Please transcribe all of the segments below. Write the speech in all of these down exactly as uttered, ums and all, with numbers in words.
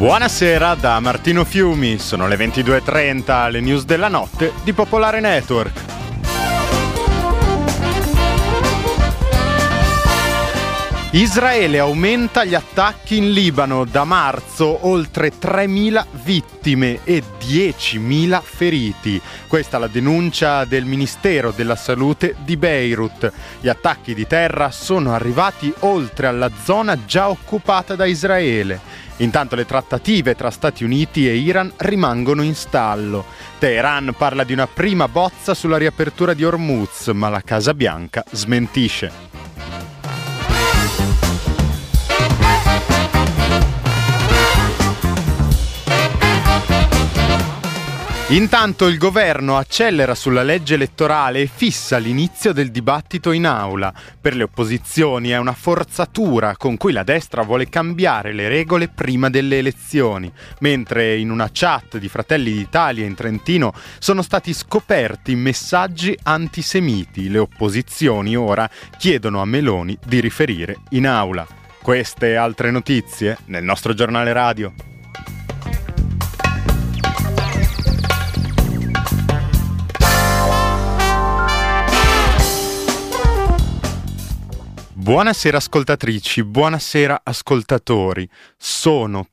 Buonasera da Martino Fiumi, sono le ventidue e trenta, le news della notte di Popolare Network. Israele aumenta gli attacchi in Libano, da marzo oltre tremila vittime e diecimila feriti. Questa è la denuncia del Ministero della Salute di Beirut. Gli attacchi di terra sono arrivati oltre alla zona già occupata da Israele. Intanto le trattative tra Stati Uniti e Iran rimangono in stallo. Teheran parla di una prima bozza sulla riapertura di Hormuz, ma la Casa Bianca smentisce. Intanto il governo accelera sulla legge elettorale e fissa l'inizio del dibattito in aula. Per le opposizioni è una forzatura con cui la destra vuole cambiare le regole prima delle elezioni, mentre in una chat di Fratelli d'Italia in Trentino sono stati scoperti messaggi antisemiti. Le opposizioni ora chiedono a Meloni di riferire in aula. Queste e altre notizie nel nostro giornale radio. Buonasera ascoltatrici, buonasera ascoltatori. Sono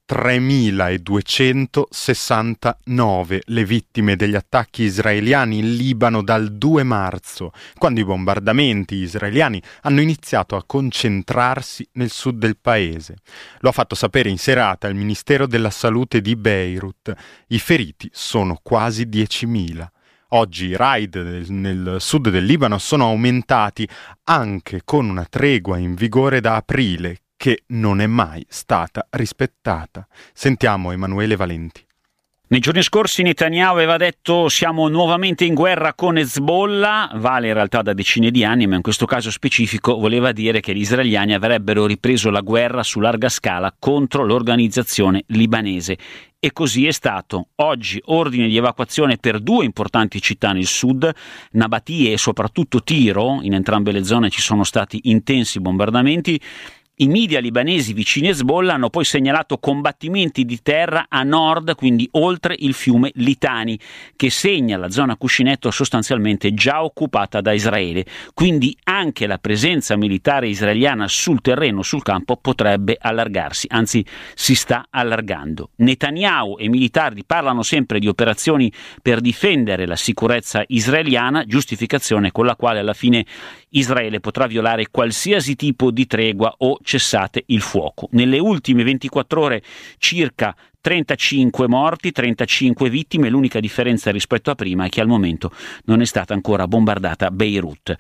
tremiladuecentosessantanove le vittime degli attacchi israeliani in Libano dal due marzo, quando i bombardamenti israeliani hanno iniziato a concentrarsi nel sud del paese. Lo ha fatto sapere in serata il Ministero della Salute di Beirut. I feriti sono quasi diecimila. Oggi i raid nel sud del Libano sono aumentati anche con una tregua in vigore da aprile che non è mai stata rispettata. Sentiamo Emanuele Valenti. Nei giorni scorsi Netanyahu aveva detto siamo nuovamente in guerra con Hezbollah, vale in realtà da decine di anni, ma in questo caso specifico voleva dire che gli israeliani avrebbero ripreso la guerra su larga scala contro l'organizzazione libanese. E così è stato. Oggi ordine di evacuazione per due importanti città nel sud, Nabatie e soprattutto Tiro, in entrambe le zone ci sono stati intensi bombardamenti. I media libanesi vicini a Hezbollah hanno poi segnalato combattimenti di terra a nord, quindi oltre il fiume Litani, che segna la zona cuscinetto sostanzialmente già occupata da Israele. Quindi anche la presenza militare israeliana sul terreno, sul campo, potrebbe allargarsi, anzi si sta allargando. Netanyahu e i militari parlano sempre di operazioni per difendere la sicurezza israeliana, giustificazione con la quale alla fine Israele potrà violare qualsiasi tipo di tregua o cessate il fuoco. Nelle ultime ventiquattro ore circa trentacinque morti, trentacinque vittime. L'unica differenza rispetto a prima è che al momento non è stata ancora bombardata Beirut.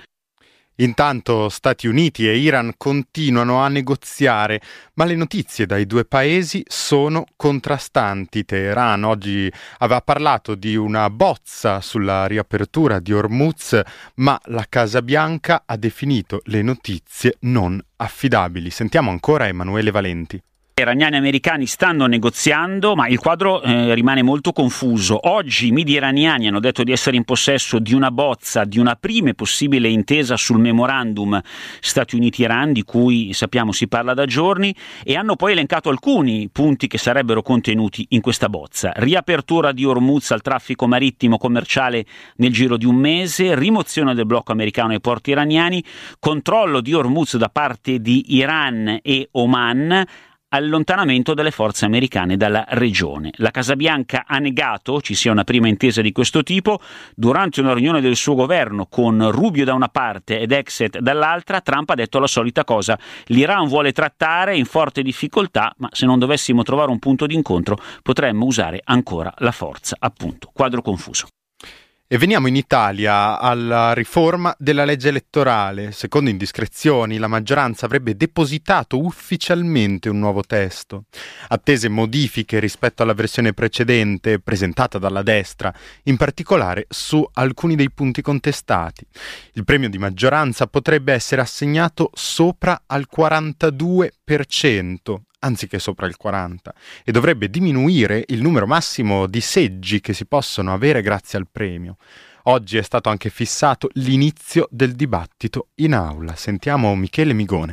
Intanto Stati Uniti e Iran continuano a negoziare, ma le notizie dai due paesi sono contrastanti. Teheran oggi aveva parlato di una bozza sulla riapertura di Hormuz, ma la Casa Bianca ha definito le notizie non affidabili. Sentiamo ancora Emanuele Valenti. I iraniani e americani stanno negoziando, ma il quadro eh, rimane molto confuso. Oggi i media iraniani hanno detto di essere in possesso di una bozza, di una prima possibile intesa sul memorandum Stati Uniti-Iran, di cui sappiamo si parla da giorni, e hanno poi elencato alcuni punti che sarebbero contenuti in questa bozza. Riapertura di Hormuz al traffico marittimo commerciale nel giro di un mese, rimozione del blocco americano ai porti iraniani, controllo di Hormuz da parte di Iran e Oman, allontanamento delle forze americane dalla regione. La Casa Bianca ha negato ci sia una prima intesa di questo tipo. Durante una riunione del suo governo con Rubio da una parte ed Exet dall'altra, Trump ha detto la solita cosa: l'Iran vuole trattare, in forte difficoltà, ma se non dovessimo trovare un punto d'incontro potremmo usare ancora la forza, appunto. Quadro confuso. E veniamo in Italia alla riforma della legge elettorale. Secondo indiscrezioni, la maggioranza avrebbe depositato ufficialmente un nuovo testo. Attese modifiche rispetto alla versione precedente presentata dalla destra, in particolare su alcuni dei punti contestati. Il premio di maggioranza potrebbe essere assegnato sopra al quarantadue per cento, anziché sopra il quaranta, e dovrebbe diminuire il numero massimo di seggi che si possono avere grazie al premio. Oggi è stato anche fissato l'inizio del dibattito in aula. Sentiamo Michele Migone.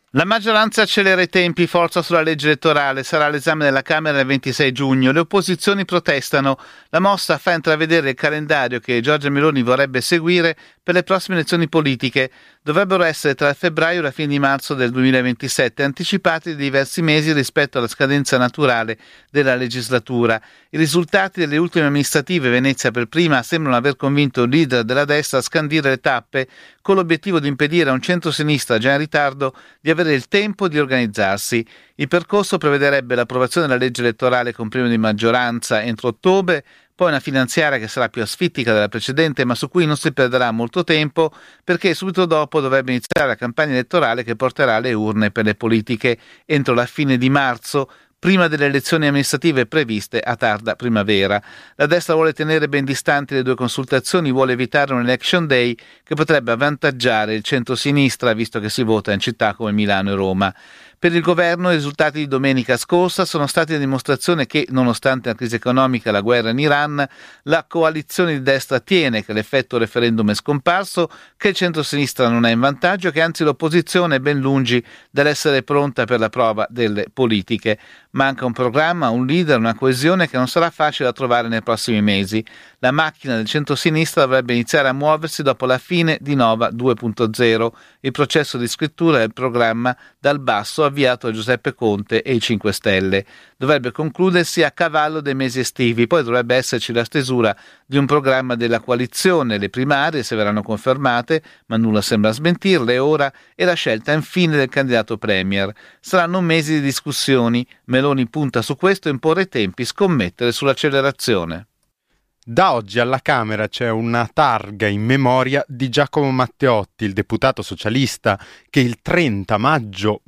La maggioranza accelera i tempi, forza sulla legge elettorale, sarà all'esame della Camera il ventisei giugno. Le opposizioni protestano. La mossa fa intravedere il calendario che Giorgia Meloni vorrebbe seguire per le prossime elezioni politiche. Dovrebbero essere tra febbraio e la fine di marzo del duemilaventisette, anticipati di diversi mesi rispetto alla scadenza naturale della legislatura. I risultati delle ultime amministrative, Venezia per prima, sembrano aver convinto il leader della destra a scandire le tappe con l'obiettivo di impedire a un centro-sinistra già in ritardo di avere il tempo di organizzarsi. Il percorso prevederebbe l'approvazione della legge elettorale con premio di maggioranza entro ottobre, poi una finanziaria che sarà più asfittica della precedente, ma su cui non si perderà molto tempo, perché subito dopo dovrebbe iniziare la campagna elettorale che porterà alle urne per le politiche entro la fine di marzo, prima delle elezioni amministrative previste a tarda primavera. La destra vuole tenere ben distanti le due consultazioni, vuole evitare un election day che potrebbe avvantaggiare il centro-sinistra, visto che si vota in città come Milano e Roma. Per il governo i risultati di domenica scorsa sono stati la dimostrazione che, nonostante la crisi economica e la guerra in Iran, la coalizione di destra tiene, che l'effetto referendum è scomparso, che il centro-sinistra non è in vantaggio, che anzi l'opposizione è ben lungi dall'essere pronta per la prova delle politiche. Manca un programma, un leader, una coesione che non sarà facile da trovare nei prossimi mesi. La macchina del centro-sinistra dovrebbe iniziare a muoversi dopo la fine di Nova due punto zero, il processo di scrittura del programma dal basso avviato da Giuseppe Conte e i cinque Stelle. Dovrebbe concludersi a cavallo dei mesi estivi, poi dovrebbe esserci la stesura di un programma della coalizione, le primarie se verranno confermate, ma nulla sembra smentirle ora, e la scelta infine del candidato premier. Saranno mesi di discussioni, Meloni punta su questo, imporre tempi, scommettere sull'accelerazione. Da oggi alla Camera c'è una targa in memoria di Giacomo Matteotti, il deputato socialista che il trenta maggio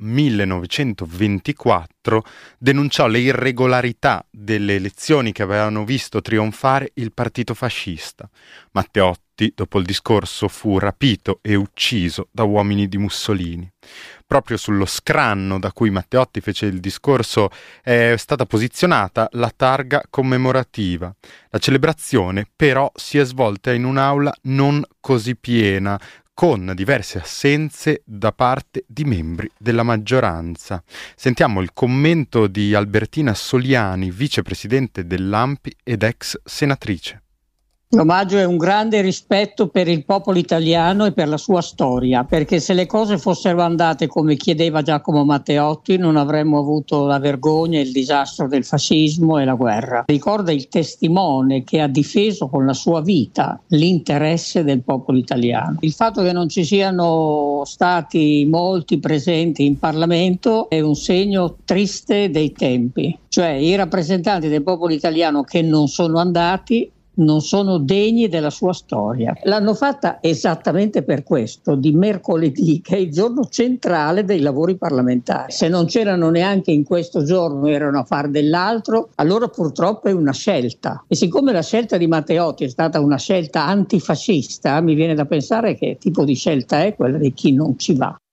millenovecentoventiquattro denunciò le irregolarità delle elezioni che avevano visto trionfare il partito fascista. Matteotti, dopo il discorso, fu rapito e ucciso da uomini di Mussolini. Proprio sullo scranno da cui Matteotti fece il discorso è stata posizionata la targa commemorativa. La celebrazione però si è svolta in un'aula non così piena, con diverse assenze da parte di membri della maggioranza. Sentiamo il commento di Albertina Soliani, vicepresidente dell'A M P I ed ex senatrice. L'omaggio è un grande rispetto per il popolo italiano e per la sua storia, perché se le cose fossero andate come chiedeva Giacomo Matteotti non avremmo avuto la vergogna e il disastro del fascismo e la guerra. Ricorda il testimone che ha difeso con la sua vita l'interesse del popolo italiano. Il fatto che non ci siano stati molti presenti in Parlamento è un segno triste dei tempi, cioè i rappresentanti del popolo italiano che non sono andati non sono degni della sua storia. L'hanno fatta esattamente per questo, di mercoledì, che è il giorno centrale dei lavori parlamentari. Se non c'erano neanche in questo giorno, erano a far dell'altro, allora purtroppo è una scelta. E siccome la scelta di Matteotti è stata una scelta antifascista, mi viene da pensare che tipo di scelta è quella di chi non ci va.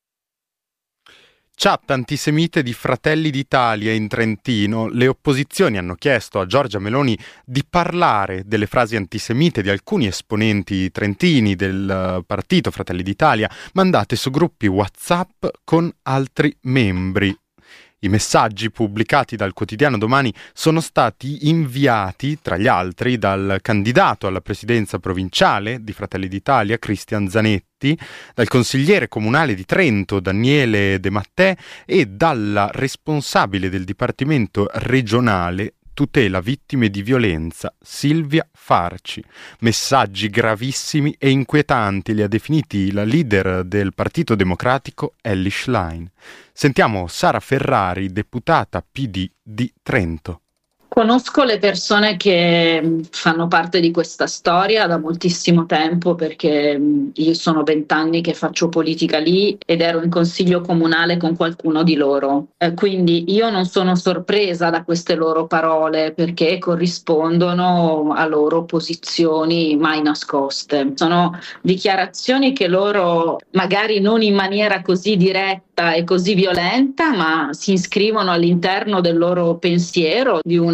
Chat antisemite di Fratelli d'Italia in Trentino. Le opposizioni hanno chiesto a Giorgia Meloni di parlare delle frasi antisemite di alcuni esponenti trentini del partito Fratelli d'Italia mandate su gruppi WhatsApp con altri membri. I messaggi pubblicati dal quotidiano Domani sono stati inviati, tra gli altri, dal candidato alla presidenza provinciale di Fratelli d'Italia, Cristian Zanetti, dal consigliere comunale di Trento, Daniele De Mattè, e dalla responsabile del Dipartimento regionale tutela vittime di violenza, Silvia Farci. Messaggi gravissimi e inquietanti li ha definiti la leader del Partito Democratico, Elly Schlein. Sentiamo Sara Ferrari, deputata P D di Trento. Conosco le persone che fanno parte di questa storia da moltissimo tempo, perché io sono vent'anni che faccio politica lì ed ero in consiglio comunale con qualcuno di loro. Eh, quindi io non sono sorpresa da queste loro parole, perché corrispondono a loro posizioni mai nascoste. Sono dichiarazioni che loro, magari non in maniera così diretta e così violenta, ma si iscrivono all'interno del loro pensiero, di una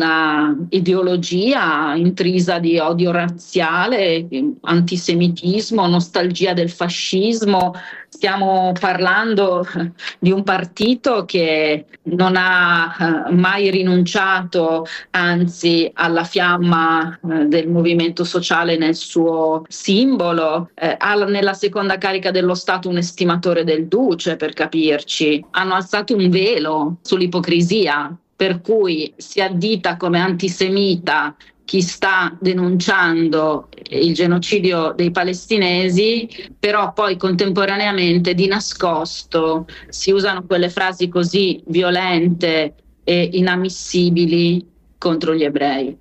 una ideologia intrisa di odio razziale, antisemitismo, nostalgia del fascismo. Stiamo parlando di un partito che non ha mai rinunciato, anzi, alla fiamma del movimento sociale nel suo simbolo. Eh, ha nella seconda carica dello Stato un estimatore del duce, per capirci. Hanno alzato un velo sull'ipocrisia, per cui si addita come antisemita chi sta denunciando il genocidio dei palestinesi, però poi contemporaneamente di nascosto si usano quelle frasi così violente e inammissibili contro gli ebrei.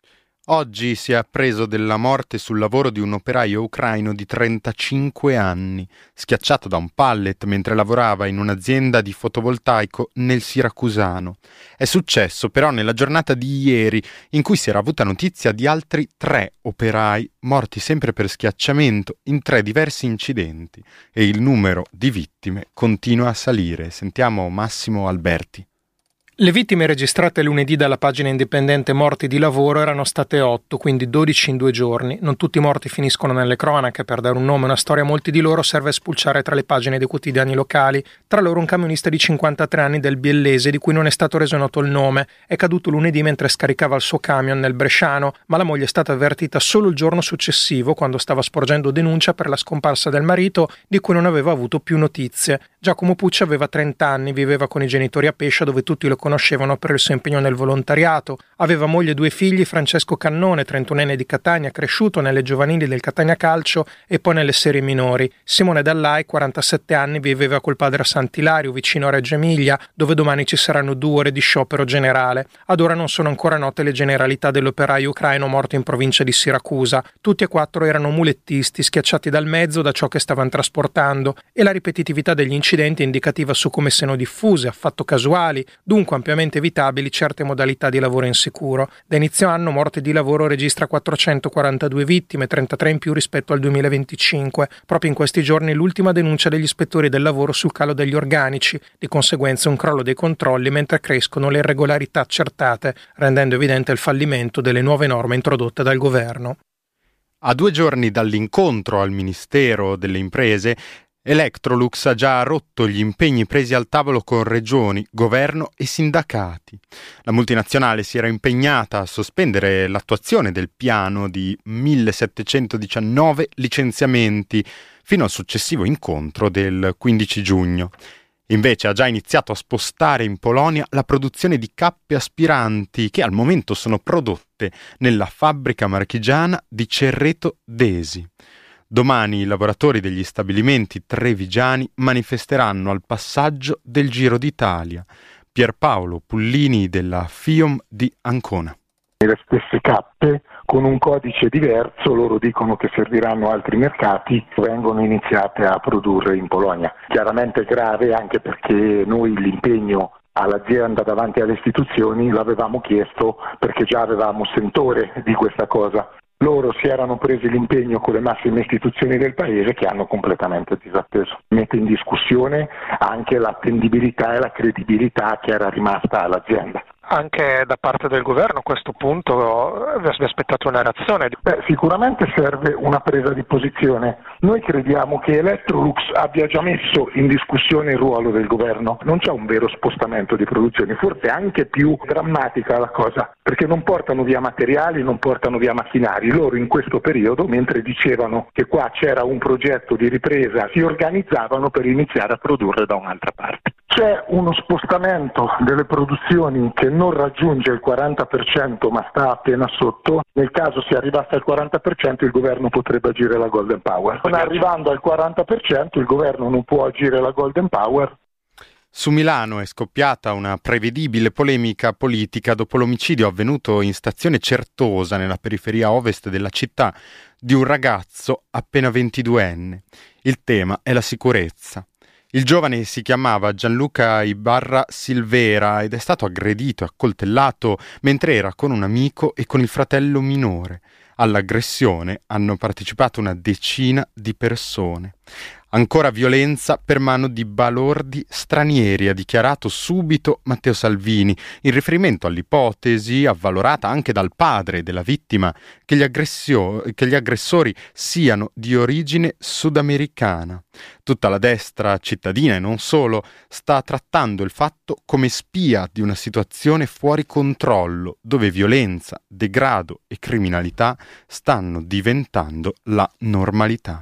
Oggi si è appreso della morte sul lavoro di un operaio ucraino di trentacinque anni, schiacciato da un pallet mentre lavorava in un'azienda di fotovoltaico nel Siracusano. È successo però nella giornata di ieri, in cui si era avuta notizia di altri tre operai morti sempre per schiacciamento in tre diversi incidenti, e il numero di vittime continua a salire. Sentiamo Massimo Alberti. Le vittime registrate lunedì dalla pagina indipendente Morti di lavoro erano state otto, quindi dodici in due giorni. Non tutti i morti finiscono nelle cronache. Per dare un nome e una storia a molti di loro serve spulciare tra le pagine dei quotidiani locali. Tra loro un camionista di cinquantatré anni del Biellese, di cui non è stato reso noto il nome. È caduto lunedì mentre scaricava il suo camion nel Bresciano, ma la moglie è stata avvertita solo il giorno successivo, quando stava sporgendo denuncia per la scomparsa del marito, di cui non aveva avuto più notizie. Giacomo Pucci aveva trenta anni, viveva con i genitori a Pescia, dove tutti lo conoscevano per il suo impegno nel volontariato. Aveva moglie e due figli, Francesco Cannone, trentunenne di Catania, cresciuto nelle giovanili del Catania Calcio e poi nelle serie minori. Simone Dallai, quarantasette anni, viveva col padre a Sant'Ilario, vicino a Reggio Emilia, dove domani ci saranno due ore di sciopero generale. Ad ora non sono ancora note le generalità dell'operaio ucraino morto in provincia di Siracusa. Tutti e quattro erano mulettisti, schiacciati dal mezzo da ciò che stavano trasportando, e la ripetitività degli incidenti è indicativa su come siano diffuse, affatto casuali, dunque ampiamente evitabili certe modalità di lavoro insicuro. Da inizio anno Morte di lavoro registra quattrocentoquarantadue vittime, trentatré in più rispetto al duemilaventicinque. Proprio in questi giorni l'ultima denuncia degli ispettori del lavoro sul calo degli organici, di conseguenza un crollo dei controlli mentre crescono le irregolarità accertate, rendendo evidente il fallimento delle nuove norme introdotte dal governo. A due giorni dall'incontro al Ministero delle Imprese, Electrolux ha già rotto gli impegni presi al tavolo con regioni, governo e sindacati. La multinazionale si era impegnata a sospendere l'attuazione del piano di millesettecentodiciannove licenziamenti fino al successivo incontro del quindici giugno. Invece ha già iniziato a spostare in Polonia la produzione di cappe aspiranti che al momento sono prodotte nella fabbrica marchigiana di Cerreto d'Esi. Domani i lavoratori degli stabilimenti trevigiani manifesteranno al passaggio del Giro d'Italia. Pierpaolo Pullini della FIOM di Ancona. Le stesse cappe con un codice diverso, loro dicono che serviranno altri mercati, vengono iniziate a produrre in Polonia. Chiaramente grave, anche perché noi l'impegno all'azienda davanti alle istituzioni l'avevamo chiesto perché già avevamo sentore di questa cosa. Loro si erano presi l'impegno con le massime istituzioni del paese che hanno completamente disatteso. Mette in discussione anche l'attendibilità e la credibilità che era rimasta all'azienda. Anche da parte del governo a questo punto vi aspettate una reazione? Beh, sicuramente serve una presa di posizione. Noi crediamo che Electrolux abbia già messo in discussione il ruolo del governo. Non c'è un vero spostamento di produzione, forse anche più drammatica la cosa, perché non portano via materiali, non portano via macchinari. Loro in questo periodo, mentre dicevano che qua c'era un progetto di ripresa, si organizzavano per iniziare a produrre da un'altra parte. C'è uno spostamento delle produzioni che non raggiunge il quaranta per cento ma sta appena sotto. Nel caso si arrivasse al quaranta per cento il governo potrebbe agire la Golden Power. Non arrivando al quaranta per cento il governo non può agire la Golden Power. Su Milano è scoppiata una prevedibile polemica politica dopo l'omicidio avvenuto in stazione Certosa, nella periferia ovest della città, di un ragazzo appena ventiduenne. Il tema è la sicurezza. Il giovane si chiamava Gianluca Ibarra Silvera ed è stato aggredito e accoltellato mentre era con un amico e con il fratello minore. All'aggressione hanno partecipato una decina di persone. Ancora violenza per mano di balordi stranieri, ha dichiarato subito Matteo Salvini, in riferimento all'ipotesi, avvalorata anche dal padre della vittima, che gli, aggressio- che gli aggressori siano di origine sudamericana. Tutta la destra cittadina e non solo sta trattando il fatto come spia di una situazione fuori controllo, dove violenza, degrado e criminalità stanno diventando la normalità.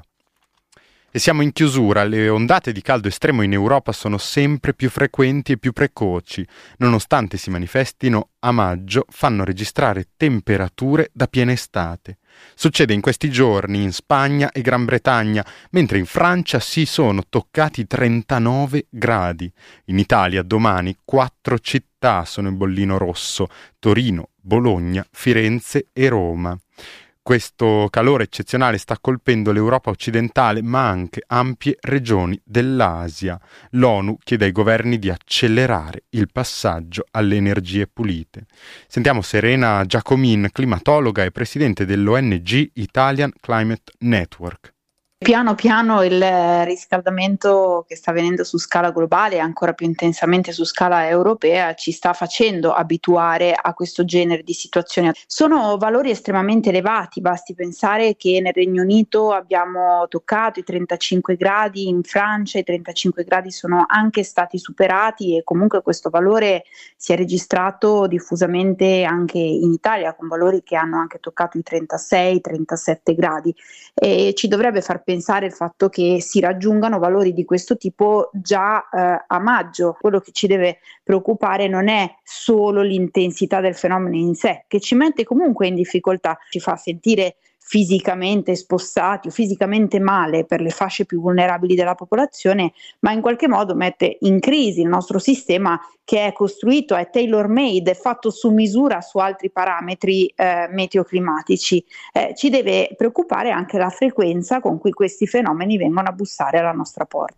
E siamo in chiusura, le ondate di caldo estremo in Europa sono sempre più frequenti e più precoci, nonostante si manifestino a maggio, fanno registrare temperature da piena estate. Succede in questi giorni in Spagna e Gran Bretagna, mentre in Francia si sono toccati i trentanove gradi. In Italia domani quattro città sono in bollino rosso: Torino, Bologna, Firenze e Roma. Questo calore eccezionale sta colpendo l'Europa occidentale, ma anche ampie regioni dell'Asia. L'ONU chiede ai governi di accelerare il passaggio alle energie pulite. Sentiamo Serena Giacomin, climatologa e presidente dell'O N G Italian Climate Network. Piano piano il riscaldamento che sta avvenendo su scala globale e ancora più intensamente su scala europea ci sta facendo abituare a questo genere di situazioni. Sono valori estremamente elevati, basti pensare che nel Regno Unito abbiamo toccato i trentacinque gradi, in Francia i trentacinque gradi sono anche stati superati e comunque questo valore si è registrato diffusamente anche in Italia, con valori che hanno anche toccato i trentasei trentasette gradi, e ci dovrebbe far pensare il fatto che si raggiungano valori di questo tipo già eh, a maggio. Quello che ci deve preoccupare non è solo l'intensità del fenomeno in sé, che ci mette comunque in difficoltà, ci fa sentire fisicamente spostati o fisicamente male per le fasce più vulnerabili della popolazione, ma in qualche modo mette in crisi il nostro sistema, che è costruito, è tailor made, è fatto su misura su altri parametri eh, meteoclimatici. Eh, ci deve preoccupare anche la frequenza con cui questi fenomeni vengono a bussare alla nostra porta.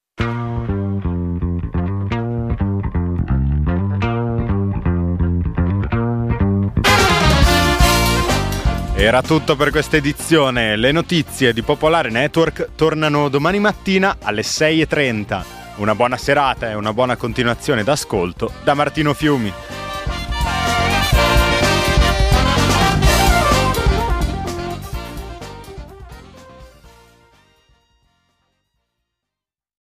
Era tutto per questa edizione. Le notizie di Popolare Network tornano domani mattina alle sei e trenta. Una buona serata e una buona continuazione d'ascolto da Martino Fiumi.